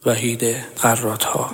وحید قرات‌ها.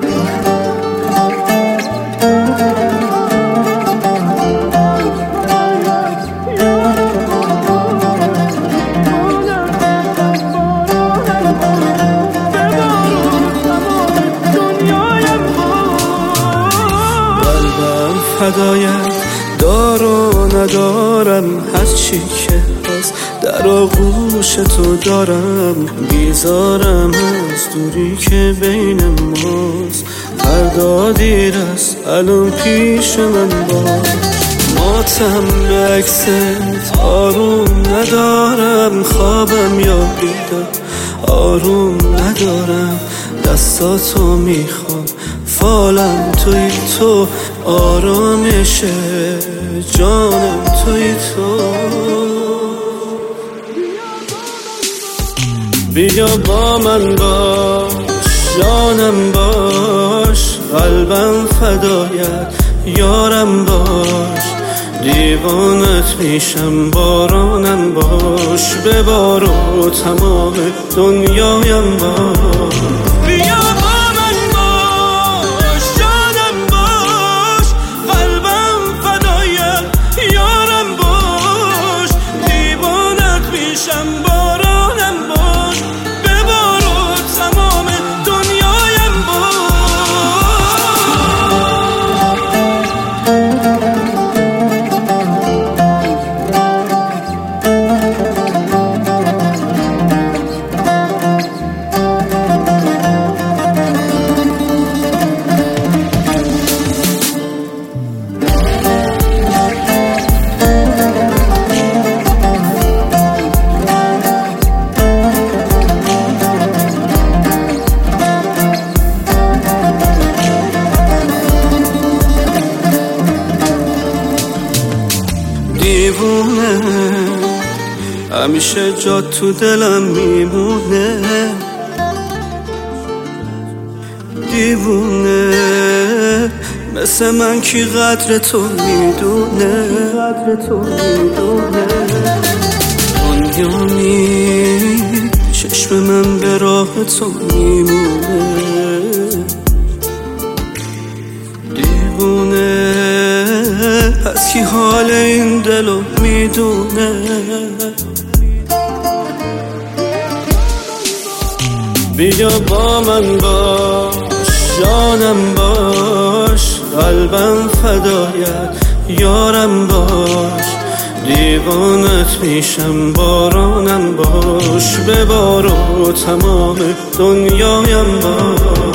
فدایت دار و ندارم، هرچی که هست در آغوش تو دارم. بیزارم از دوری که بین ماست، فردا دیر است الان پیش من باش. ماتم به عکست آروم ندارم، خوابم یا بیدار آروم ندارم. دستاتو میخوام، فالم توی تو، آرامش جانم توی تو. بیا با من باش، جانم باش، قلبم فدایت یارم باش. دیوانت میشم بارانم باش، ببار و تمام دنیایم باش. بیا با من باش، جانم باش، قلبم فدایت یارم باش. دیوانت میشم بارانم باش، ببار و تمام دنیایم باش. دیوونه همیشه جا تو دلم میمونه. دیوونه مثل من کی قدر تو میدونه. دنیا چشم من به راه تو میمونه. دیوونه پس کی حال این دلو میدونه. بیا با من باش، جانم باش، قلبم فدایت یارم باش. دیوانت میشم بارانم باش، ببار و تمام دنیایم باش.